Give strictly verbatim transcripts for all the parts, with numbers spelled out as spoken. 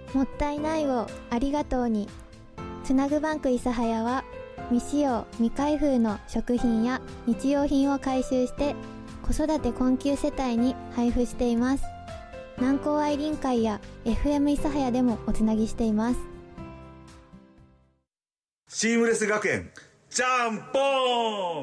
もったいないをありがとうに。つなぐバンク諫早は未使用未開封の食品や日用品を回収して子育て困窮世帯に配布しています。南高愛林会や エフエム 諫早でもおつなぎしています。 シームレス学園ジャンポン。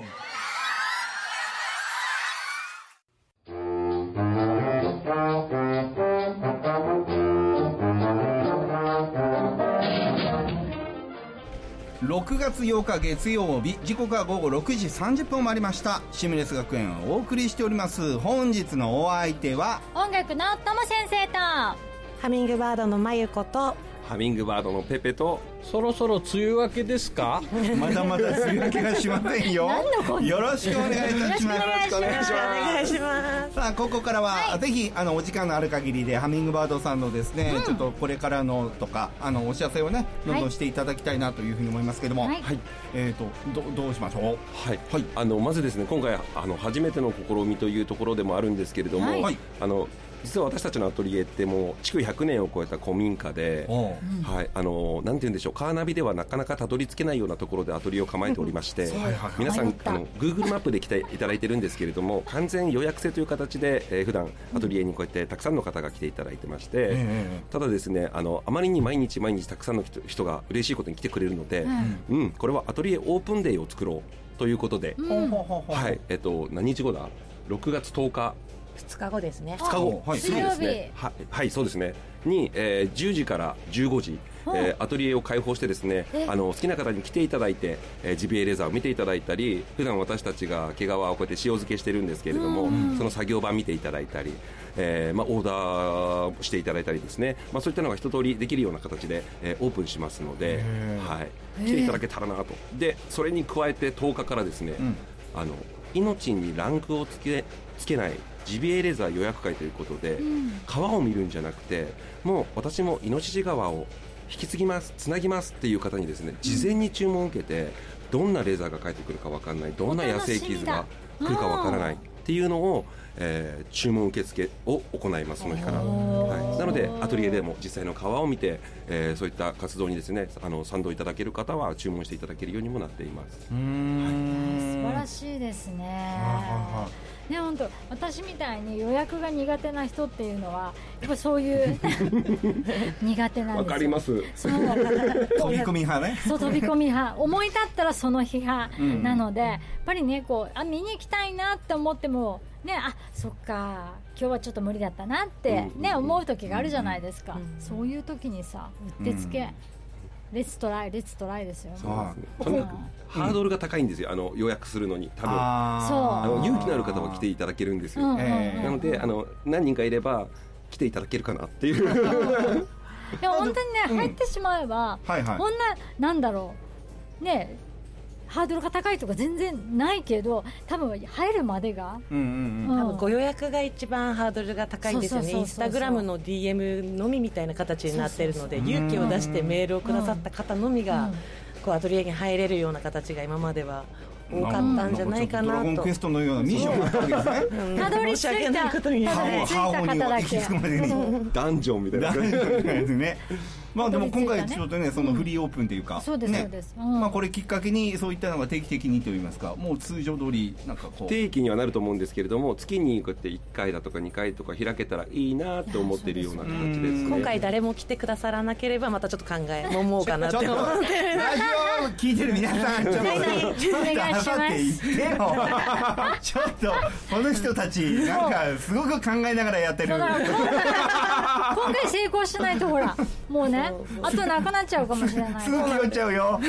ろくがつようか月曜日、時刻は午後ろくじさんじゅっぷんを回りました。シームレス学園をお送りしております。本日のお相手は音楽のとも先生とハミングバードのまゆことハミングバードのペペと。 そろそろ梅雨明けですか？ まだまだ梅雨明けがしませんよ。よろしくお願いいたします。 よろしくお願いします。お願いします。 さあここからは、はい、ぜひあのお時間のある限りでハミングバードさんのですね、うん、ちょっとこれからのとかあのお知らせをねどんどんしていただきたいなというふうに思いますけども、はい、えーと ど, どうしましょう。 はい、はい、あのまずですね、今回あの初めての試みというところでもあるんですけれども、はい、あの実は私たちのアトリエってもう築ひゃくねんを超えた古民家で、はい、あのなんて言うんでしょう、カーナビではなかなかたどり着けないようなところでアトリエを構えておりまして、皆さんあの Google マップで来ていただいてるんですけれども、完全予約制という形で、えー、普段アトリエにこうやってたくさんの方が来ていただいてまして、うん、ただですね、あのあまりに毎日毎日たくさんの 人, 人が嬉しいことに来てくれるので、うんうん、これはアトリエオープンデーを作ろうということで、うん、はい、えっと何日後だ、ろくがつとおかふつかごですね。 ふつかご、はい、 水曜日、 ね、は, はい、そうですねに、えー、じゅうじからじゅうごじ、えー、アトリエを開放してですね、あの好きな方に来ていただいて、えー、ジビエレザーを見ていただいたり、普段私たちが毛皮をこうやって塩漬けしてるんですけれども、その作業場見ていただいたり、えーまあ、オーダーしていただいたりですね、まあ、そういったのが一通りできるような形で、えー、オープンしますので、はい、来ていただけたらなと。でそれに加えてとおかからですね、うん、あの命にランクをつけ、つけないジビエレザー予約会ということで、うん、川を見るんじゃなくて、もう私もイノシシ川を引き継ぎます、つなぎますっていう方にですね、事前に注文を受けて、どんなレーザーが帰ってくるか分からない、どんな野生傷が来るか分からないっていうのを、えー、注文受付を行います、その日から。はい、なのでアトリエでも実際の川を見て、えー、そういった活動にですね、あの賛同いただける方は注文していただけるようにもなっています。 うーん、はい、素晴らしいですね。ね、本当私みたいに予約が苦手な人っていうのはやっぱそういう苦手なんですよ。わかります。 そう飛び込み派ね。 そう、飛び込み派、思い立ったらその日派なので、うん、やっぱりね、こうあ見に行きたいなって思ってもね、あ、そっか今日はちょっと無理だったなってね、うん、思う時があるじゃないですか、うん、そういう時にさ、うってつけ、うんレッツトライレッツトライですよね。 そうですね。とにかくハードルが高いんですよ、あの予約するのに。多分ああの勇気のある方は来ていただけるんですよ、うんうんうん、なのであの何人かいれば来ていただけるかなっていうでも本当にね、入ってしまえば、うんはいはい、こんななんだろうね、ハードルが高いとか全然ないけど、多分入るまでが、うんうんうん、 多分ご予約が一番ハードルが高いんですよね。インスタグラムの ディーエム のみみたいな形になっているので、勇気を出してメールをくださった方のみが、うん、こうアトリエに入れるような形が今までは多かったんじゃないかなと。ドラゴンクエストのようなミッションがあったわけですね。 たどり着いたことに方だけダンジョンみたいな感じですね。まあでも今回ちょっとね、そのフリーオープンというか、 そうですそうです。 まあこれきっかけにそういったのが定期的にといいますか、もう通常通りなんかこう定期にはなると思うんですけれども、月にこうやっていっかいだとかにかいとか開けたらいいなと思っているような形ですね。 今回誰も来てくださらなければまたちょっと考えもうかなって思ってラジオ聞いてる皆さん、ちょっとお願いします。 ちょっとこの人たちなんかすごく考えながらやってる。今回今回成功しないとほらもうね、あとなくなっちゃうかもしれない。 すぐ気負っちゃうよ。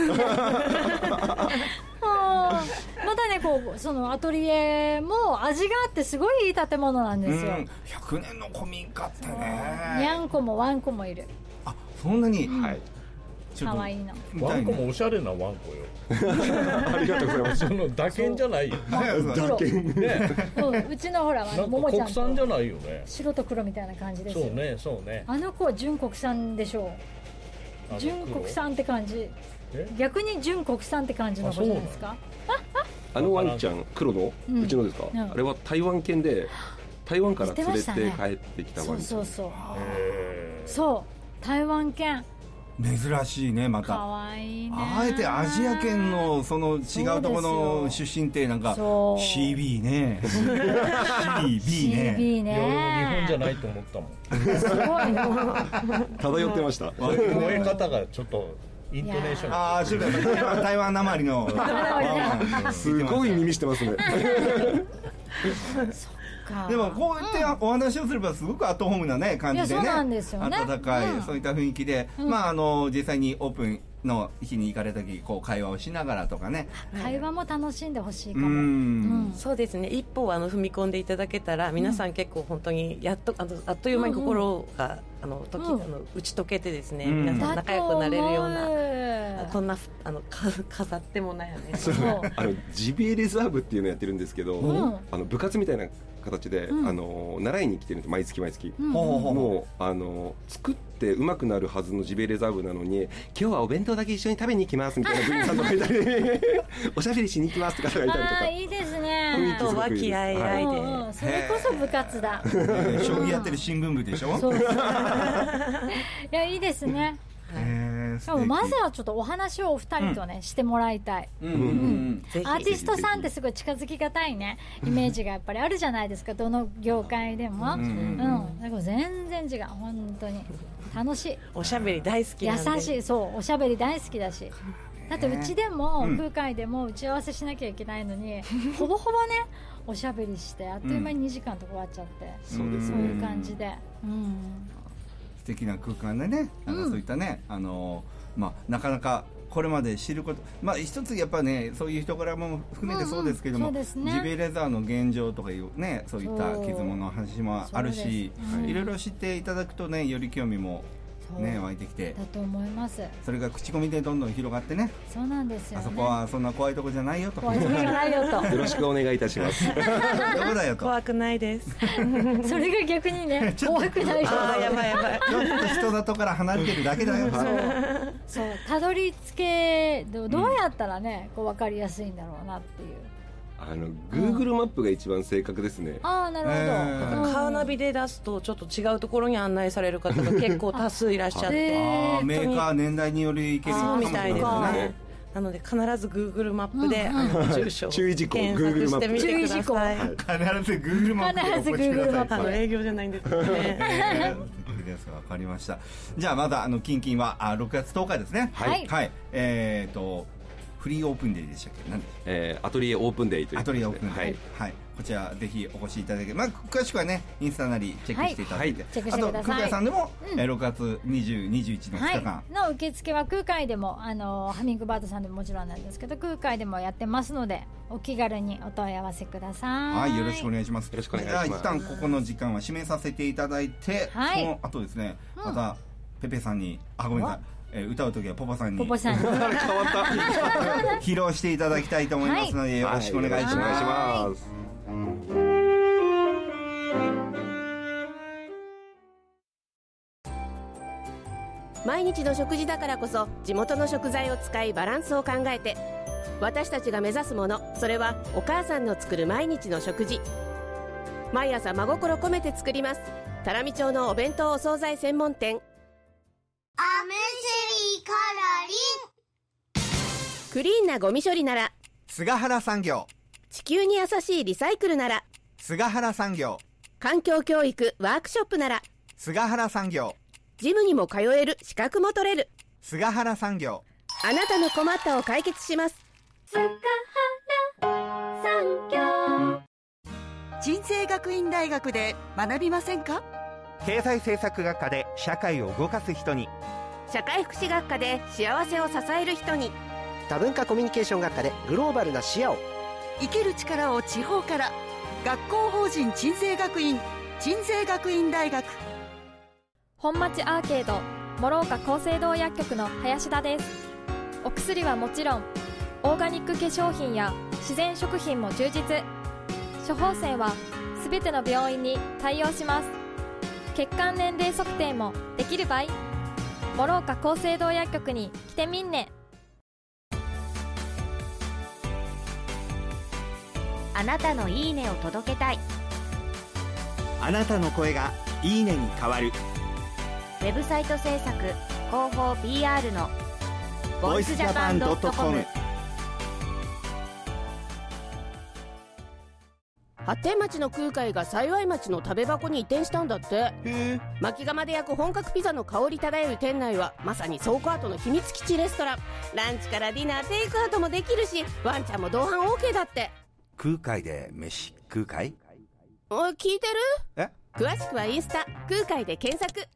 またね、こうそのアトリエも味があってすごいいい建物なんですよ。 ひゃくねんの古民家ってね、 にゃんこもワンコもいる。 あ、そんなに、 うん、はい、かわいいの。 ワンコもおしゃれなワンコよ。 ありがとうございます。 その打鍵じゃないよ。 打鍵ね。うちのほらももちゃんと国産じゃないよね。 白と黒みたいな感じですよ。 そうね、そうね。 あの子は純国産でしょう。純国産って感じ。逆に純国産って感じの子じゃないですか。 あのワンちゃん黒の、うん、うちのですか、うん、あれは台湾犬で台湾から連れて帰ってきたワンちゃん。 そうそうそうそう。 台湾犬珍しいね、またかわいいね。 あえてアジア圏のその違うところの出身ってなんか シービー ねシービー ねシービー ね日本じゃないと思ったもん。 すごいな漂ってました。 燃え方がちょっとイントネーションああ、そうだ、台湾なまりのすごい耳してますねでもこうやってお話をすればすごくアットホームなね感じでね、 いやそうなんですよね温かい、 うんそういった雰囲気で、 うんまああの実際にオープンの日に行かれた時こう会話をしながらとかね、 会話も楽しんでほしいかうも。 んそうですね、一歩あの踏み込んでいただけたら皆さん結構本当にやっとあのあっという間に心が、あの時、 うんあの打ち解けてですね、 うん皆さん仲良くなれるような、 なこんなあのか飾ってもないよねそうあのジビエレザーブっていうのをやってるんですけど、 うんあの部活みたいな形で、 うんあの習いに来てるんです毎月毎月、 うんほうほうほうもうあの作ってうまくなるはずのジビエレザーブなのに今日はお弁当だけ一緒に食べに行きますみたいな部員さんとかいたりおしゃべりしに行きますって方がいたりとかあーいいですね。 雰囲気すごくいいです和気あいあいで、 うんうんそれこそ部活だ。 将棋やってる新聞部でしょ。 そうそういやいいですね。 へーでもまずはちょっとお話をお二人とね、してもらいたい。 うんうんうんぜひアーティストさんってすごい近づきがたいねイメージがやっぱりあるじゃないですか、どの業界でも。うんん、だから全然違う、本当に楽しい、 おしゃべり大好きなんで優しい、そうおしゃべり大好きだし。だってうちでもうん空海でも打ち合わせしなきゃいけないのに、ほぼほぼねおしゃべりしてあっという間ににじかんとか終わっちゃって、 そうですねそういう感じで、うん素敵な空間でね、あのうんそういったね、あのまあなかなかこれまで知ること、まあ一つやっぱねそういう人柄も含めてそうですけども、 うんうんそうですねジビエレザーの現状とかいうねそういったそう傷物の話もあるしそうですうんいろいろ知っていただくとねより興味もそうね湧いてきて、 だと思います。 それが口コミでどんどん広がってね、 そうなんですよね。 あそこはそんな怖いとこじゃないよと、 怖いとこじゃないよとよろしくお願いいたしますどこだよと、 怖くないですそれが逆にね怖くないよ。 あーやばいやばいちょっと人里から離れてるだけだよと。 そうたどり着けどどうやったらね、こう分かりやすいんだろうなっていう。 あの Google マップが一番正確ですね、 ああなるほど、 えーうんカーナビで出すとちょっと違うところに案内される方が結構多数いらっしゃっへてあーメーカー年代によりいけるそうみたいですかもしれないね。なので必ず Google マップで、 うんあの住所を注意事項検索してみてくだ注意事項さい。 必ず Google マップでお越しください。 あの営業じゃないんですけどね。 えー、ですわかりました。じゃあまだあのキンキンはあろくがつとおかですね。 はいはい。えっ、ー、とフリーオープンデーでしたっけ？何でしたっえーアトリエオープンデーというけ？アトリエオープンデー。 はい、 はい。こちらぜひお越しいただけ、まあ詳しくはねインスタなりチェックしていただいて、 はいチェックしてくださいあと空海さんでも、 うんえーろくがつにじゅう、にじゅういちのふつかかん。 はい、の受付は空海でもあのハミングバードさんでももちろんなんですけど空海でもやってますのでお気軽にお問い合わせください。 はい、よろしくお願いします。 よろしくお願いしますじゃあ一旦ここの時間は締めさせていただいて、 はいその後ですね、またペペさんに、あごめんなさい、えー歌う時はポポさんにポポさんに変わった披露していただきたいと思いますので、よろしくお願いしはます。 よろしくお願いします毎日の食事だからこそ地元の食材を使いバランスを考えて、私たちが目指すもの、それはお母さんの作る毎日の食事。毎朝真心込めて作ります。多良見町のお弁当お惣菜専門店。 アムシリカラリン。 クリーンなゴミ処理なら、 菅原産業、 地球に優しいリサイクルなら、 菅原産業、 環境教育ワークショップなら、 菅原産業、 ジムにも通える、資格も取れる。 菅原産業。 あなたの困ったを解決します。 塚原産業。 鎮西学院大学で学びませんか？ 経済政策学科で社会を動かす人に、 社会福祉学科で幸せを支える人に、 多文化コミュニケーション学科でグローバルな視野を。 生きる力を地方から。学校法人鎮西学院、鎮西学院大学。 本町アーケード諸岡厚生堂薬局の林田です。お薬はもちろんオーガニック化粧品や自然食品も充実。処方箋はすべての病院に対応します。血管年齢測定もできる場合、諸岡厚生堂薬局に来てみんね。 あなたのいいねを届けたい。 あなたの声がいいねに変わる。 ウェブサイト制作広報 ピーアール のボイスジャパンドットコム。 発展町の空海が幸町の食べ箱に移転したんだって。薪窯で焼く本格ピザの香り漂う店内はまさに倉庫跡の秘密基地レストラン。ランチからディナーテイクアウトもできるし、ワンちゃんも同伴 OK だって。 空海で飯食うかい？ おい、聞いてる？ え？ 詳しくはインスタ空海で検索。